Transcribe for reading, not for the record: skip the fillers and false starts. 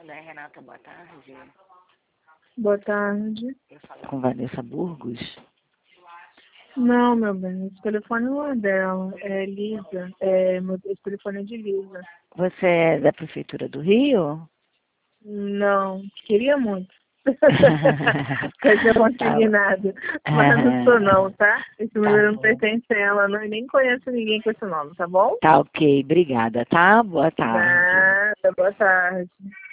Renata, boa tarde. Boa tarde. Eu falo com Vanessa Burgos. Não, meu bem, esse telefone não é dela, é Lisa. Esse telefone é de Lisa. Você é da Prefeitura do Rio? Não, queria muito. Mas eu não consegui nada. Mas não sou não, tá? Esse número não pertence a ela, não, e nem conheço ninguém com esse nome, tá bom? Tá ok, obrigada, tá? Boa tarde. Nada, boa tarde.